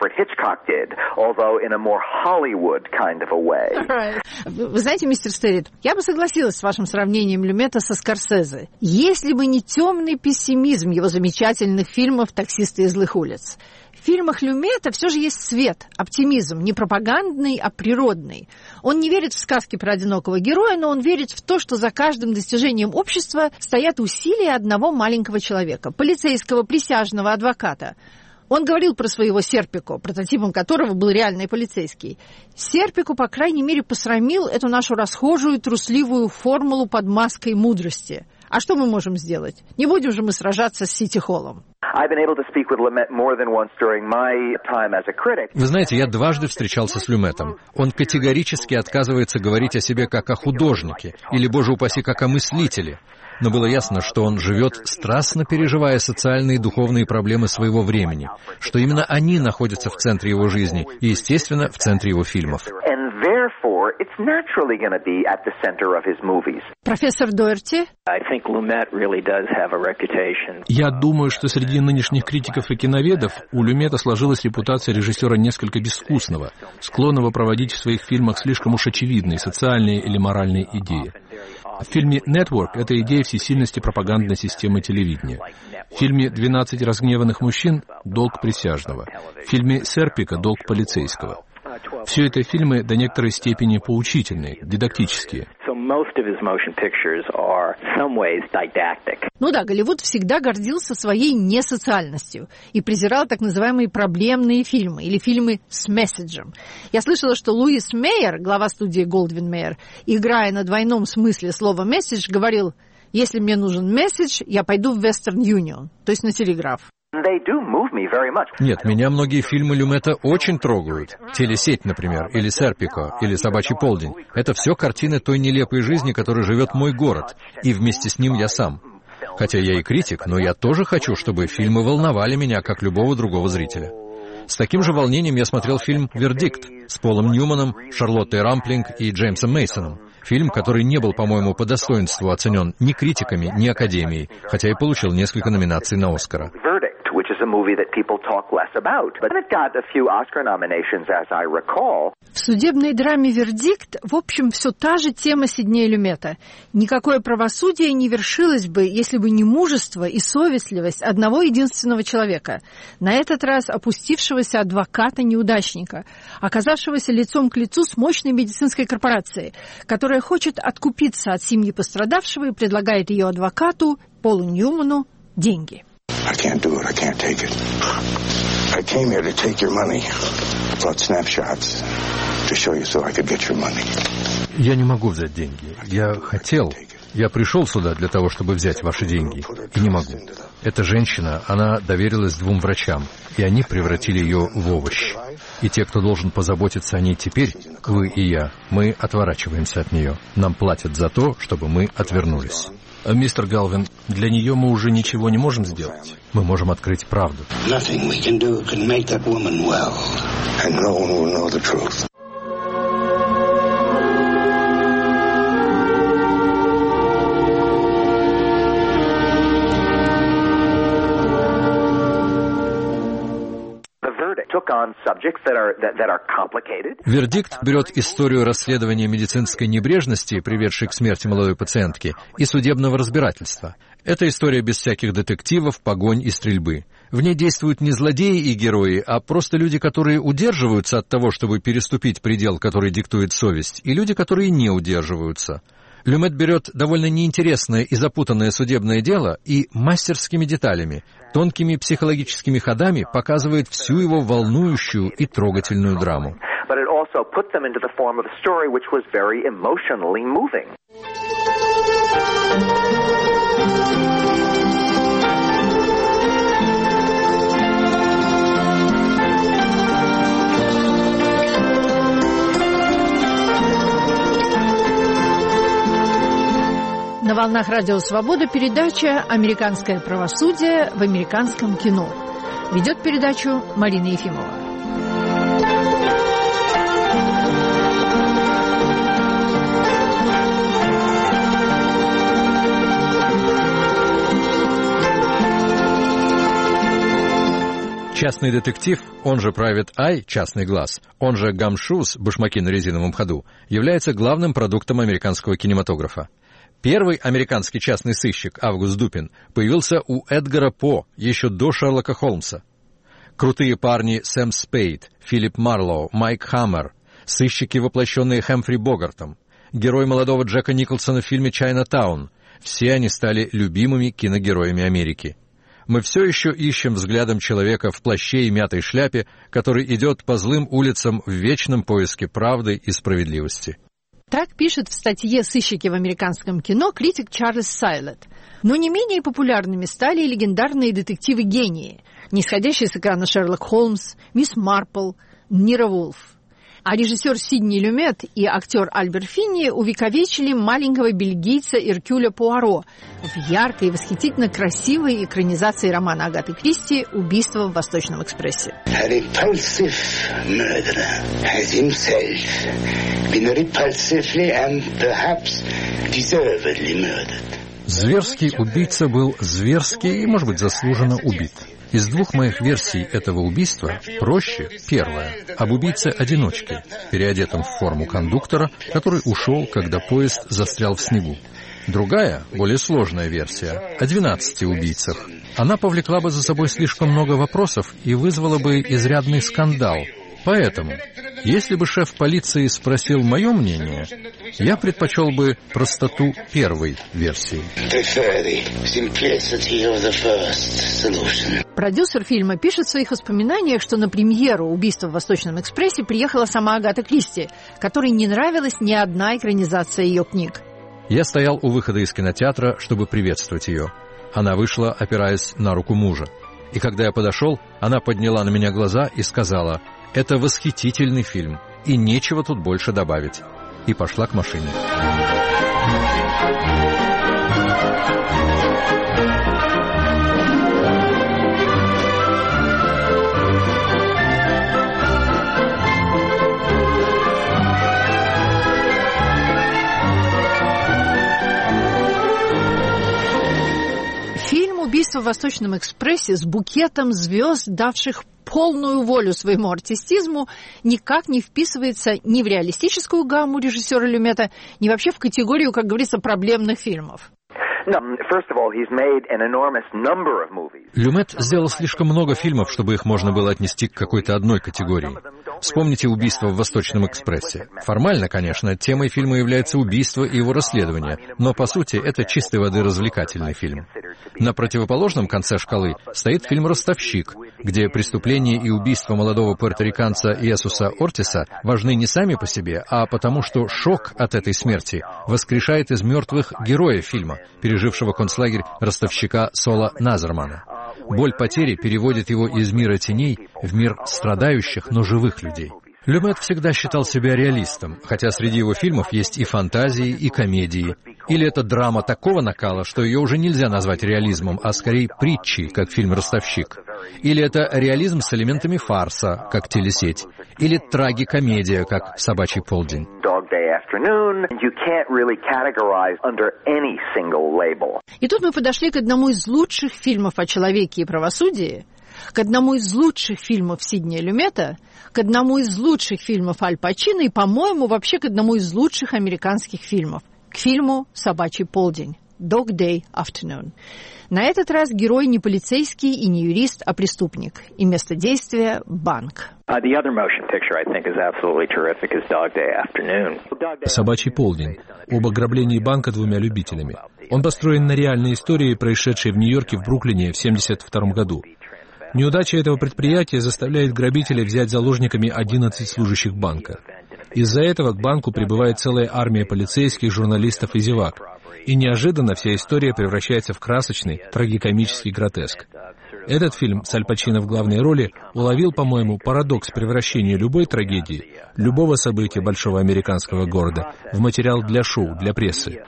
Вы знаете, мистер Стеррит, я бы согласилась с вашим сравнением Люмета со Скорсезе, если бы не темный пессимизм его замечательных фильмов «Таксисты из злых улиц». В фильмах Люмета все же есть свет, оптимизм, не пропагандный, а природный. Он не верит в сказки про одинокого героя, но он верит в то, что за каждым достижением общества стоят усилия одного маленького человека, полицейского, присяжного, адвоката. Он говорил про своего Серпико, прототипом которого был реальный полицейский. Серпико, по крайней мере, посрамил эту нашу расхожую, трусливую формулу под маской мудрости. А что мы можем сделать? Не будем же мы сражаться с Сити-Холлом. Вы знаете, я дважды встречался с Люметом. Он категорически отказывается говорить о себе как о художнике, или, боже упаси, как о мыслителе. Но было ясно, что он живет, страстно переживая социальные и духовные проблемы своего времени, что именно они находятся в центре его жизни и, естественно, в центре его фильмов. Профессор Доерти? Я думаю, что среди нынешних критиков и киноведов у Люмета сложилась репутация режиссера несколько безвкусного, склонного проводить в своих фильмах слишком уж очевидные социальные или моральные идеи. В фильме «Network» эта идея всесильности пропагандной системы телевидения. В фильме «двенадцать разгневанных мужчин» — долг присяжного. В фильме «Серпико» — долг полицейского. Все это фильмы до некоторой степени поучительные, дидактические. Ну да, Голливуд всегда гордился своей несоциальностью и презирал так называемые проблемные фильмы или фильмы с месседжем. Я слышала, что Луис Мейер, глава студии Goldwyn Mayer, играя на двойном смысле слова «месседж», говорил: «Если мне нужен месседж, я пойду в Western Union», то есть на телеграф. Нет, меня многие фильмы Люмета очень трогают. «Телесеть», например, или «Серпико», или «Собачий полдень». Это все картины той нелепой жизни, которой живет мой город, и вместе с ним я сам. Хотя я и критик, но я тоже хочу, чтобы фильмы волновали меня, как любого другого зрителя. С таким же волнением я смотрел фильм «Вердикт» с Полом Ньюманом, Шарлоттой Рамплинг и Джеймсом Мейсоном. Фильм, который не был, по-моему, по достоинству оценен ни критиками, ни Академией, хотя и получил несколько номинаций на «Оскара». В судебной драме «Вердикт», в общем, все та же тема Сиднея Люмета. Никакое правосудие не вершилось бы, если бы не мужество и совестливость одного единственного человека, на этот раз опустившегося адвоката-неудачника, оказавшегося лицом к лицу с мощной медицинской корпорацией, которая хочет откупиться от семьи пострадавшего и предлагает ее адвокату, Полу Ньюману, деньги. I can't do it. I can't take it. I came here to take your money. Brought snapshots to show you so I could get your money. Я не могу взять деньги. Я хотел. Я пришел сюда для того, чтобы взять ваши деньги. И не могу. Эта женщина, она доверилась двум врачам, и они превратили ее в овощ. И те, кто должен позаботиться о ней теперь, вы и я, мы отворачиваемся от нее. Нам платят за то, чтобы мы отвернулись. Мистер Галвин, для нее мы уже ничего не можем сделать. Мы можем открыть правду. Вердикт берет историю расследования медицинской небрежности, приведшей к смерти молодой пациентки, и судебного разбирательства. Это история без всяких детективов, погонь и стрельбы. В ней действуют не злодеи и герои, а просто люди, которые удерживаются от того, чтобы переступить предел, который диктует совесть, и люди, которые не удерживаются. Люмет берет довольно неинтересное и запутанное судебное дело и мастерскими деталями, тонкими психологическими ходами показывает всю его волнующую и трогательную драму. На волнах Радио Свобода передача «Американское правосудие в американском кино». Ведет передачу Марина Ефимова. Частный детектив, он же Private Eye, частный глаз, он же гамшус, башмаки на резиновом ходу, является главным продуктом американского кинематографа. Первый американский частный сыщик Август Дупин появился у Эдгара По еще до Шерлока Холмса. Крутые парни Сэм Спейд, Филипп Марлоу, Майк Хаммер, сыщики, воплощенные Хэмфри Богартом, герой молодого Джека Николсона в фильме «Чайнатаун» — все они стали любимыми киногероями Америки. Мы все еще ищем взглядом человека в плаще и мятой шляпе, который идет по злым улицам в вечном поиске правды и справедливости. Так пишет в статье «Сыщики в американском кино» критик Чарльз Сайлет. Но не менее популярными стали и легендарные детективы-гении, нисходящие с экрана Шерлок Холмс, мисс Марпл, Нира Вулф. А режиссер Сидни Люмет и актер Альберт Финни увековечили маленького бельгийца Эркюля Пуаро в яркой и восхитительно красивой экранизации романа Агаты Кристи «Убийство в Восточном экспрессе». Зверский убийца был зверски и, может быть, заслуженно убит. Из двух моих версий этого убийства проще первая, об убийце-одиночке, переодетом в форму кондуктора, который ушел, когда поезд застрял в снегу. Другая, более сложная версия, о двенадцати убийцах. Она повлекла бы за собой слишком много вопросов и вызвала бы изрядный скандал. Поэтому, если бы шеф полиции спросил мое мнение, я предпочел бы простоту первой версии. Продюсер фильма пишет в своих воспоминаниях, что на премьеру «Убийства в Восточном экспрессе» приехала сама Агата Кристи, которой не нравилась ни одна экранизация ее книг. Я стоял у выхода из кинотеатра, чтобы приветствовать ее. Она вышла, опираясь на руку мужа. И когда я подошел, она подняла на меня глаза и сказала: «Это восхитительный фильм, и нечего тут больше добавить». И пошла к машине. Фильм «Убийство в Восточном экспрессе» с букетом звезд, давших полную волю своему артистизму, никак не вписывается ни в реалистическую гамму режиссера Люмета, ни вообще в категорию, как говорится, проблемных фильмов. Люмет сделал слишком много фильмов, чтобы их можно было отнести к какой-то одной категории. Вспомните «Убийство в Восточном экспрессе». Формально, конечно, темой фильма является убийство и его расследование, но, по сути, это чистой воды развлекательный фильм. На противоположном конце шкалы стоит фильм «Ростовщик», где преступление и убийство молодого пуэрториканца Иесуса Ортиса важны не сами по себе, а потому что шок от этой смерти воскрешает из мертвых героя фильма, пережившего концлагерь ростовщика Сола Назермана. Боль потери переводит его из мира теней в мир страдающих, но живых людей. Люмет всегда считал себя реалистом, хотя среди его фильмов есть и фантазии, и комедии. Или это драма такого накала, что ее уже нельзя назвать реализмом, а скорее притчей, как фильм «Ростовщик». Или это реализм с элементами фарса, как «Телесеть». Или трагикомедия, как «Собачий полдень». И тут мы подошли к одному из лучших фильмов о человеке и правосудии, к одному из лучших фильмов Сиднея Люмета, к одному из лучших фильмов Аль Пачино и, по-моему, вообще к одному из лучших американских фильмов, к фильму «Собачий полдень» «Dog Day Afternoon». На этот раз герой не полицейский и не юрист, а преступник. И место действия – банк. «Собачий полдень». Об ограблении банка двумя любителями. Он построен на реальной истории, происшедшей в Нью-Йорке в Бруклине в семьдесят втором году. Неудача этого предприятия заставляет грабителей взять заложниками одиннадцать служащих банка. Из-за этого к банку прибывает целая армия полицейских, журналистов и зевак. И неожиданно вся история превращается в красочный, трагикомический гротеск. Этот фильм с Аль Пачино в главной роли уловил, по-моему, парадокс превращения любой трагедии, любого события большого американского города в материал для шоу, для прессы.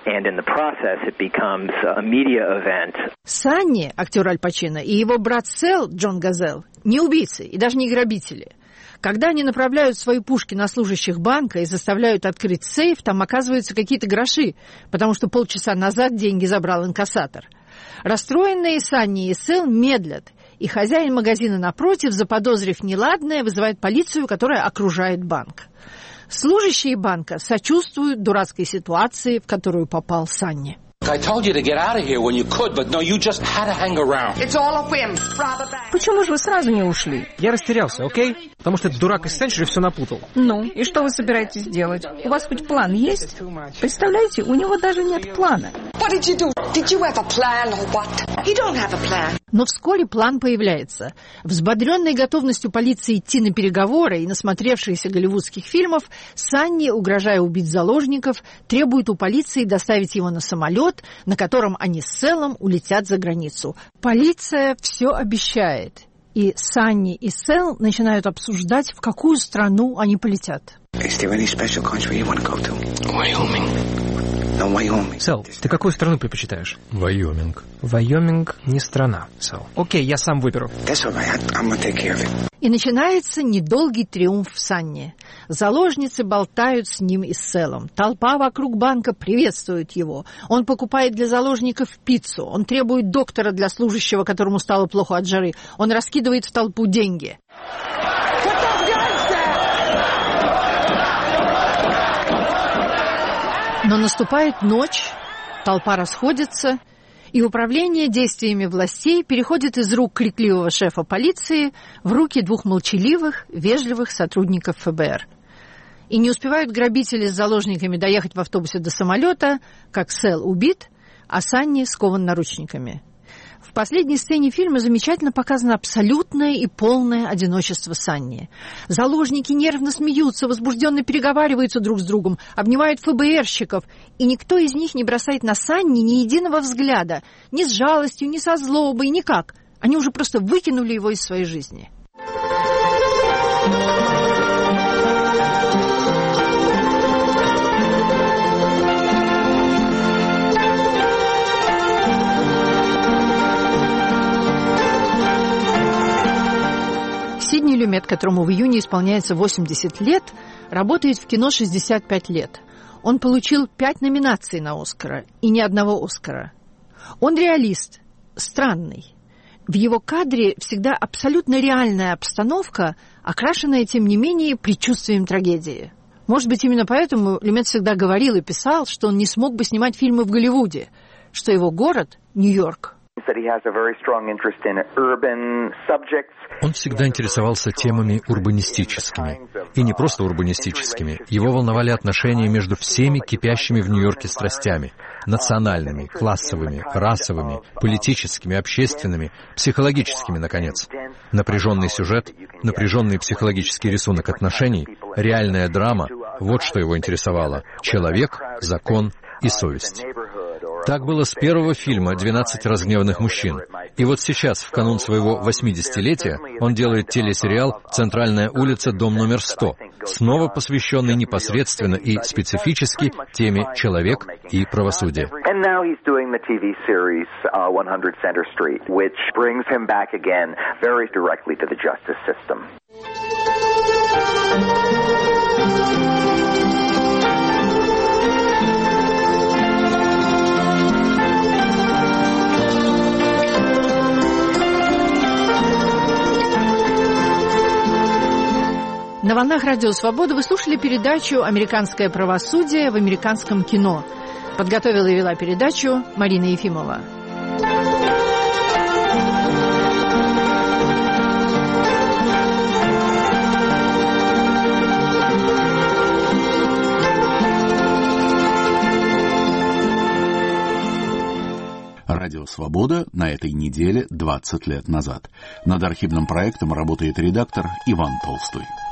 Санни, актер Аль Пачино, и его брат Сэл, Джон Газелл, не убийцы и даже не грабители. Когда они направляют свои пушки на служащих банка и заставляют открыть сейф, там оказываются какие-то гроши, потому что полчаса назад деньги забрал инкассатор. Расстроенные Санни и Сэл медлят, и хозяин магазина напротив, заподозрив неладное, вызывает полицию, которая окружает банк. Служащие банка сочувствуют дурацкой ситуации, в которую попал Санни. Почему же вы сразу не ушли? Я растерялся, окей? Потому что этот дурак из Сенчури все напутал. Ну, и что вы собираетесь делать? У вас хоть план есть? Представляете, у него даже нет плана. Но вскоре план появляется. Взбодренной готовностью полиции идти на переговоры и насмотревшиеся голливудских фильмов, Санни, угрожая убить заложников, требует у полиции доставить его на самолет, на котором они с Сэлом улетят за границу. Полиция все обещает. И Санни и Сэл начинают обсуждать, в какую страну они полетят. Сэл, ты какую страну предпочитаешь? Вайоминг. Вайоминг не страна, Сэл. Окей, я сам выберу. И начинается недолгий триумф Санни. Заложницы болтают с ним и с Сэлом. Толпа вокруг банка приветствует его. Он покупает для заложников пиццу. Он требует доктора для служащего, которому стало плохо от жары. Он раскидывает в толпу деньги. Но наступает ночь, толпа расходится, и управление действиями властей переходит из рук крикливого шефа полиции в руки двух молчаливых, вежливых сотрудников эф бэ эр. И не успевают грабители с заложниками доехать в автобусе до самолета, как Сэл убит, а Санни скован наручниками. В последней сцене фильма замечательно показано абсолютное и полное одиночество Санни. Заложники нервно смеются, возбужденно переговариваются друг с другом, обнимают эф бэ эрщиков, и никто из них не бросает на Санни ни единого взгляда, ни с жалостью, ни со злобой, никак. Они уже просто выкинули его из своей жизни. Сидни Люмет, которому в июне исполняется восемьдесят лет, работает в кино шестьдесят пять лет. Он получил пять номинаций на Оскара и ни одного Оскара. Он реалист, странный. В его кадре всегда абсолютно реальная обстановка, окрашенная, тем не менее, предчувствием трагедии. Может быть, именно поэтому Люмет всегда говорил и писал, что он не смог бы снимать фильмы в Голливуде, что его город – Нью-Йорк. Он всегда интересовался темами урбанистическими. И не просто урбанистическими. Его волновали отношения между всеми кипящими в Нью-Йорке страстями. Национальными, классовыми, расовыми, политическими, общественными, психологическими, наконец. Напряженный сюжет, напряженный психологический рисунок отношений, реальная драма — вот что его интересовало. Человек, закон и совесть. Так было с первого фильма «двенадцать разгневанных мужчин». И вот сейчас, в канун своего восьмидесятилетия, он делает телесериал «Центральная улица, дом номер сто», снова посвященный непосредственно и специфически теме «Человек и правосудие». волнах Радио Свобода вы слушали передачу «Американское правосудие в американском кино». Подготовила и вела передачу Марина Ефимова. Радио «Свобода» на этой неделе двадцать лет назад. Над архивным проектом работает редактор Иван Толстой.